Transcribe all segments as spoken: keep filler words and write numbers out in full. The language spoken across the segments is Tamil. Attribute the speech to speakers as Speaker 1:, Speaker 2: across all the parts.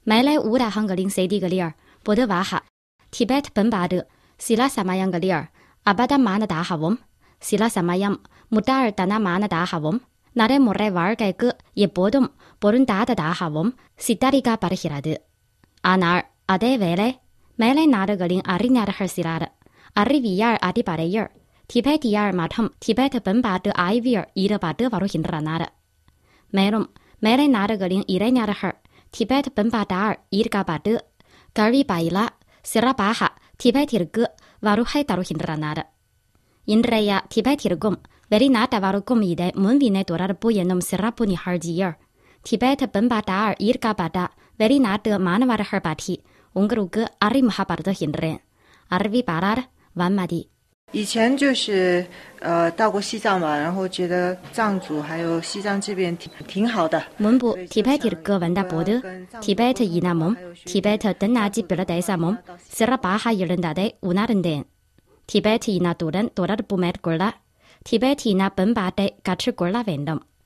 Speaker 1: 买来乌大行格林 C D 格里尔，波德瓦哈 ，Tibet 本巴德，希拉萨玛扬格里尔，阿巴达玛那达哈翁，希拉萨玛扬，穆达尔达那玛那达哈翁，那在莫来瓦尔盖格也波动，波伦达的达哈翁，西达里嘎巴的希拉德，阿那尔阿代未来，买来拿的格林阿里纳的哈希拉的，阿里维亚尔阿迪巴的伊尔。Tibet 第二马桶 Tibet 本巴的埃维尔伊的巴德瓦罗辛拉拿的，梅隆梅来拿的格林伊来拿的哈 Tibet 本巴达尔伊的嘎巴德，格里巴伊拉西拉巴哈 Tibet 的格瓦罗海达罗辛拉拿的，因这呀 Tibet 的贡为里拿的瓦罗贡伊的门维内多拉的不也弄西拉布尼哈吉尔 Tibet 本巴达尔伊的嘎巴达为里拿的马那瓦的哈巴提，翁格鲁格阿里姆哈巴的辛人，阿里维巴拉的完马的。
Speaker 2: 以前就是呃到过西藏嘛，然后觉得藏族还有西藏这边挺挺好的。
Speaker 1: 门部 Tibet 的歌文达波的 Tibet 伊那蒙 Tibet 等那几比了带啥蒙，是拉巴哈伊人达的乌那人的 Tibet 伊那多人多拉的不买的过啦 Tibet 伊那本巴的嘎吃过啦vendom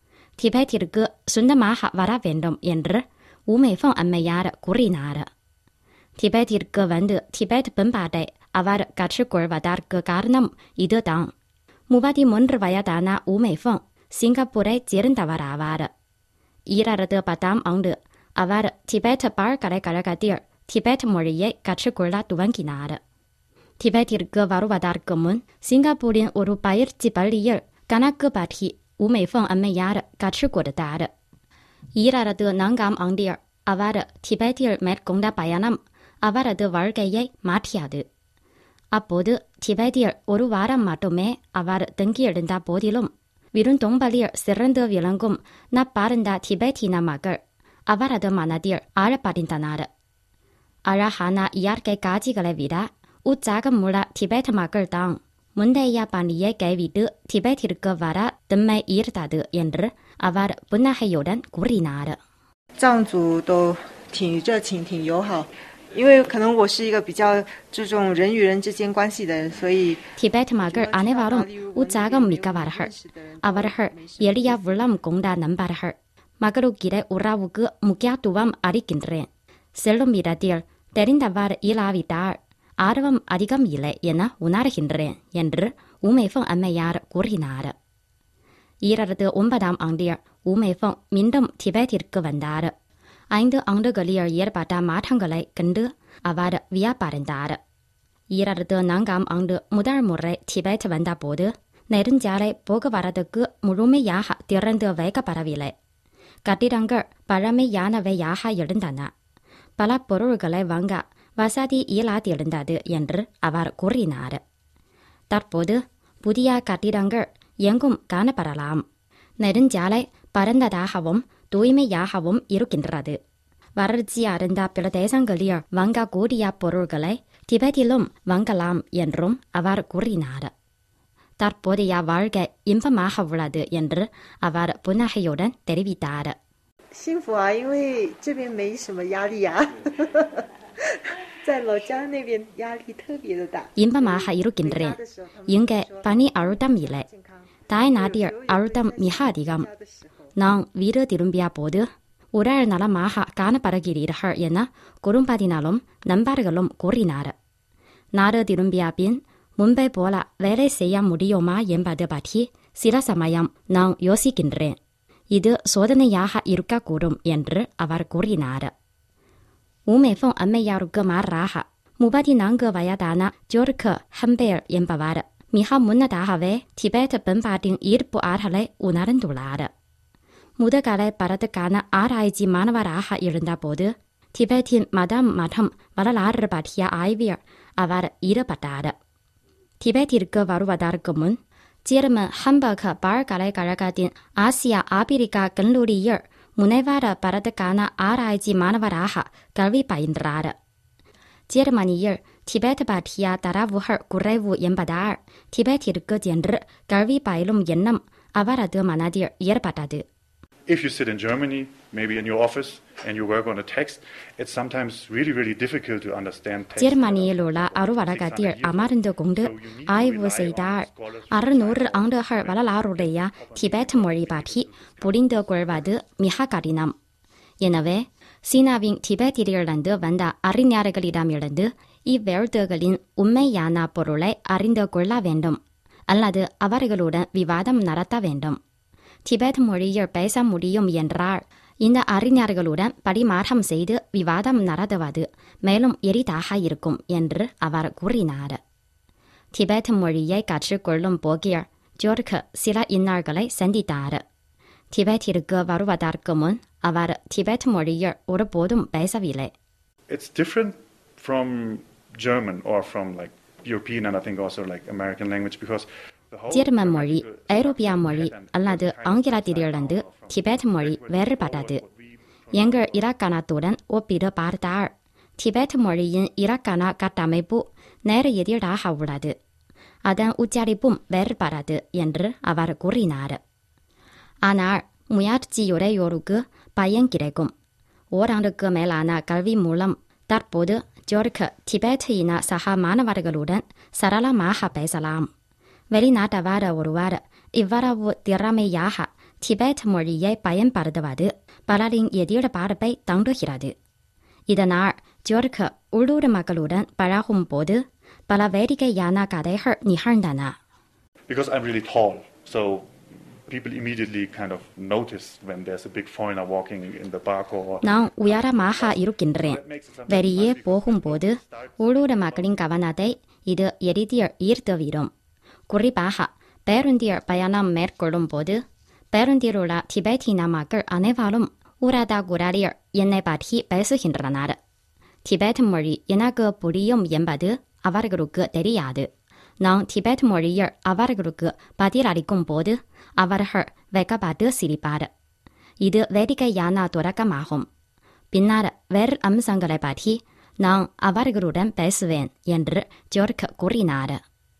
Speaker 1: Tibet 的歌顺的马哈瓦拉vendom 因着乌美风安美亚的古里拿的 Tibet 的歌文的 Tibet 本巴的阿瓦的嘎吃过瓦达个嘎那么伊得当穆巴的门着瓦亚达那乌美风新加坡的接人达瓦拉瓦的伊拉的巴达昂的阿瓦的 Tibet 巴尔嘎来嘎来嘎地儿 Tibet 莫日耶嘎吃过啦杜万吉拿的 Tibet 的个瓦鲁瓦达个门新加坡人乌鲁巴尔吉巴里尔嘎那个巴提乌美风安美亚的嘎吃过的达的伊拉的南港昂地儿阿瓦的 Tibet 尔买公达巴亚那阿瓦的瓦尔盖耶马提亚的阿波的 Tibet 尔乌鲁瓦拉马多梅阿瓦的登基尔人达波迪隆维伦东巴里尔塞人的维兰贡那巴人达 Tibet 那马格尔阿瓦拉的马那地尔阿拉巴丁达拿的阿拉哈那伊尔盖嘎吉格来维达乌扎个穆拉 Tibet 马格尔当门代亚巴尼耶盖维的 Tibet 的个瓦拉登麦伊尔达的因着阿瓦的本来还有人古里拿的
Speaker 2: 藏族都挺热情挺友好因为可能我是一个比较注重人与人之间关系的人，所以
Speaker 1: Tibet 马格阿内瓦隆乌扎个米嘎瓦的哈，阿瓦的哈耶利亚乌拉姆贡达南巴的哈，马格鲁吉的乌拉乌格穆加杜瓦姆阿里金人，塞隆米达蒂尔带领达瓦的伊拉维达尔，阿德瓦姆阿迪嘎米莱也那乌纳的金人，因着乌美风安美亚的古里拿的，伊拉的乌巴达姆昂迪尔乌美风民众 Tibet 的个文达的。ainda 昂的格里尔也把他马场格来跟着阿瓦的维亚巴人达的伊拉的南港昂的穆达尔穆来 Tibet 文达波的那人家来波个瓦拉的个穆鲁美亚哈第二的外个巴拉维来嘎地当个巴拉美亚那维亚哈有人达那巴拉波罗格来王个瓦萨的伊拉第人达的因着阿瓦的古里拿的达波的布迪亚嘎地当个员工嘎那巴拉拉姆那人家来巴人达达哈翁对美亚哈翁伊鲁金拉的瓦尔吉亚人达比了第三个里尔王个古迪亚波罗格来 Tibet 隆王个拉姆因容阿瓦的古里拿的达波的亚瓦尔盖因巴马哈乌拉的因着阿瓦的本来还有人带里比达的
Speaker 2: 幸福啊因为这边没什么压力啊在老家那边压力特别的大
Speaker 1: 因巴马哈伊鲁金人应该把你阿鲁达米来大那地儿阿鲁达米哈迪刚nang vira tirumbia bodu urar nala maha kana paragiri har yena korumpadi nalom nambargalom korinara nara tirumbia bin mumbai bola vele seya mudiyoma yembade bati sila samayam nang yosikinre idu sodane yaha iruka korum yendre avar korinara umefong ameyaruga maraha mubadi nanga vayadana jorka hamber yembavara miha munna dahave Tibet benbading irbu arhale unaran dulada穆德嘎来巴拉德嘎那阿拉伊吉马那瓦拉哈伊人达波的 Tibetan 马达马汤瓦拉拉日巴提亚埃维尔阿瓦的伊勒巴达的 Tibet 的个瓦鲁瓦达的个门接着们汉巴克巴尔嘎来嘎拉嘎丁阿西亚阿比里嘎跟鲁里尔穆内瓦的巴拉德嘎那阿拉伊吉马那瓦拉哈嘎维巴因拉的接着嘛尼尔 Tibet 巴提亚达拉乌哈古莱乌因巴达尔 Tibet 的个简日嘎维巴伊隆因nam阿瓦拉德马那迪尔伊勒巴达的
Speaker 3: If you sit in Germany, maybe in your office, and you work on a text, it's sometimes really, really difficult to understand text.
Speaker 1: Germany lola aruvara gadir amarinde gongde ai wo seidar ar nur ande har wala la ruleya Tibet mori bati bulinde gorwade miha garinam. Yenave சீனாவின் திபெத்திலிருந்து வந்த அறிஞர்களிடமிருந்து இவ்வேழ்துகளின் உண்மையான பொருளை அறிந்து கொள்ள வேண்டும் அல்லது அவர்களுடன் விவாதம் நடத்த வேண்டும். திபெத் மொழியில் பேச முடியும் என்றால் இந்த அறிஞர்களுடன் பரிமாற்றம் செய்து விவாதம் நடத்துவது மேலும் எளிதாக இருக்கும் என்று அவர் கூறினார். திபெத் மொழியை கற்றுக்கொள்ளும் போக்கில் ஜோர்க் சில இன்னல்களை சந்தித்தார். திபெத்திற்கு வருவதற்கு முன் அவர் திபெத் மொழியில் ஒருபோதும் பேசவில்லை.
Speaker 3: It's different from German or from like European and I think also like American language because
Speaker 1: German மொழி, ஐரோப்பிய மொழி அல்லது ஆங்கிலத்திலிருந்து திபெத் மொழி வேறுபட்டது. எங்கள் இலக்கணத்துடன் ஒப்பிட்டு பார்த்தால் திபெத் மொழியின் இலக்கண கட்டமைப்பு நேர் எதிராக உள்ளது. அதன் உச்சரிப்பும் வேறுபடாது என்று அவர் கூறினார். ஆனால் முயற்சியுடையோருக்கு பயன் கிடைக்கும். ஓராண்டுக்கு மேலான கல்வி மூலம் தற்போது ஜோர்க் திபெத் இன சக மாணவர்களுடன் சரளமாக பேசலாம். வெளிநாட்டவர் ஒருவர் இவ்வளவு திறமையாக திபெத் மொழியை பயன்படுத்துவது பலரின் எதிர்பார்ப்பை தூண்டுகிறது. இதனால் ஜோர்க் உள்ளூர் மக்களுடன் பழகும் போது பல வேடிக்கையான கதைகள் நிகழ்ந்தன.
Speaker 3: Because I'm really tall, so people immediately kind of notice when there's a big foreigner walking in the park or
Speaker 1: நான் உயரமாக இருக்கின்றேன். வெளியே போகும்போது உள்ளூர் மக்களின் கவனத்தை இது எளிதில் ஈர்த்துவிடும். குறிப்பாக பேருந்தில் பயணம் மேற்கொள்ளும் போது பேருந்தில் உள்ள திபெத்தின மக்கள் அனைவரும் உரத குரலில் என்னை பற்றி பேசுகின்றனர். திபெத் மொழி எனக்கு புரியும் என்பது அவர்களுக்கு தெரியாது. நான் திபெத் மொழியில் அவர்களுக்கு பதிலளிக்கும் போது அவர்கள் வெக்கப்பட்டு சிரிப்பார். இது வேடிக்கையான தொடக்கமாகும். பின்னர் வேறு அம்சங்களை பற்றி நான் அவர்களுடன் பேசுவேன் என்று ஜோர்க் கூறினார்.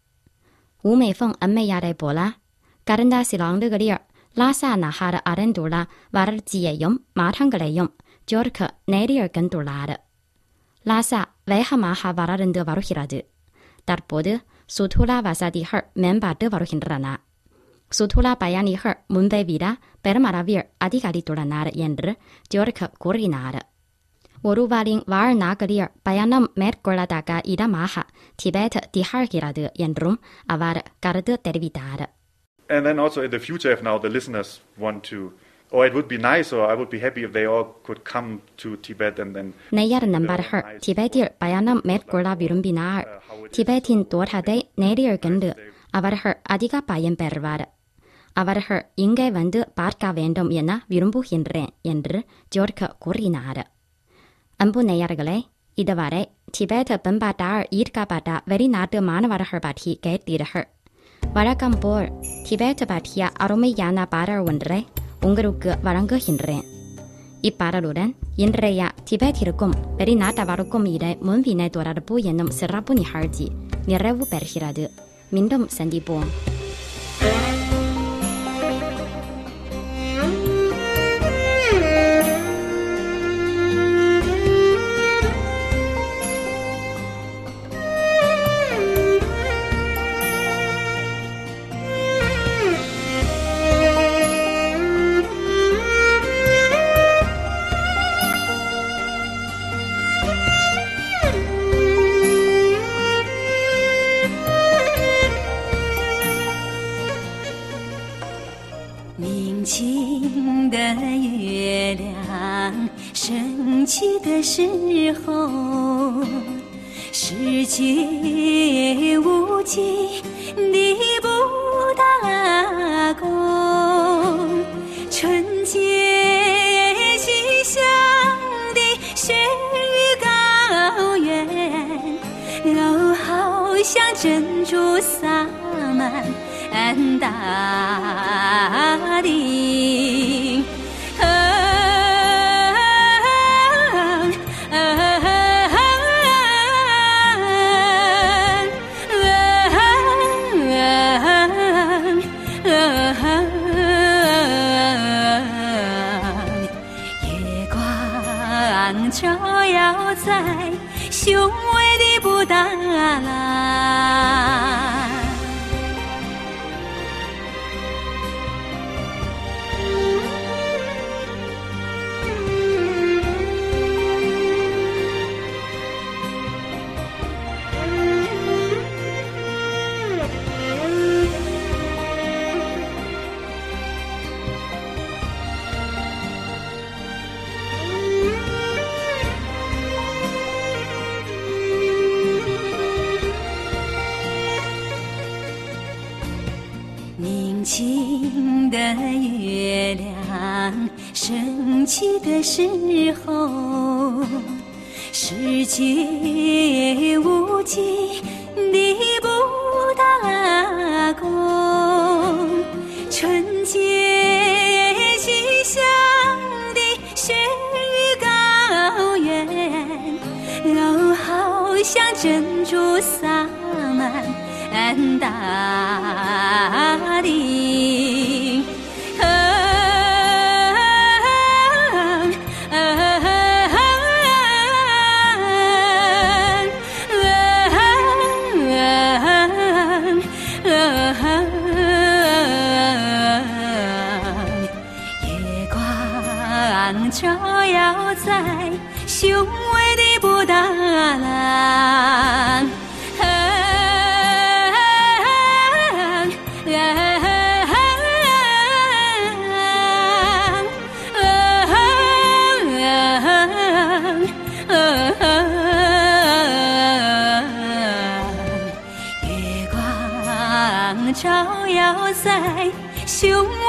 Speaker 1: ஊமைஃபங் அம்மையாரை போல கடந்த சில ஆண்டுகளில் லாசா நகர் அடைந்துள்ள வளர்ச்சியையும் மாற்றங்களையும் ஜோர்க் நேரில் கண்டுள்ளார். லாசா வேகமாக வளர்ந்து வருகிறது. தற்போது சுற்றுலா வசதிகள் மேம்பட்டு வருகின்றன. சுற்றுலா பயணிகள் முன்பை விட பெருமளவில் அதிகரித்துள்ளனர் என்று ஜோர்க் கூறினார். ஒருவரின் வாழ்நாளில் பயணம் மேற்கொள்ளத்தக்க இடமாக திபெத் திகழ்கிறது என்றும் அவர் கருத்து தெரிவித்தார்.
Speaker 3: And then also in the future, if now the listeners want to, or it would be nice, or I would be happy if they all could come to Tibet and then.
Speaker 1: நேயர் நண்பர்கள் திபெத்தில் பயணம் மேற்கொள்ள விரும்பினால் திபெத்தின் தோற்றத்தை நேரில் கண்டு அவர்கள் அதிக பயன் பெறுவார். அவர்கள் இங்கே வந்து பார்க்க வேண்டும் என விரும்புகின்றேன் என்று ஜோர்க் கூறினார். அன்பு நேயர்களே, இதுவரை திபெத் பண்பாட்டால் ஈர்க்கப்பட்ட வெளிநாட்டு மாணவர்கள் பற்றி கேட்டீர்கள். வழக்கம் போல் திபெத் பற்றிய அருமையான பாடல் ஒன்றை உங்களுக்கு வழங்குகின்றேன். இப்பாடலுடன் இன்றைய திபெத்திற்கும் வெளிநாட்டவருக்கும் இடை முன்வினை தொடர்பு என்னும் சிறப்பு நிகழ்ச்சி நிறைவு பெறுகிறது. மீண்டும் சந்திப்போம்.
Speaker 4: 的时候，世界无际的布达宫，纯洁吉祥的雪域高原，哦，好像珍珠洒满大地。照耀在雄伟的布达拉，月光照耀在雄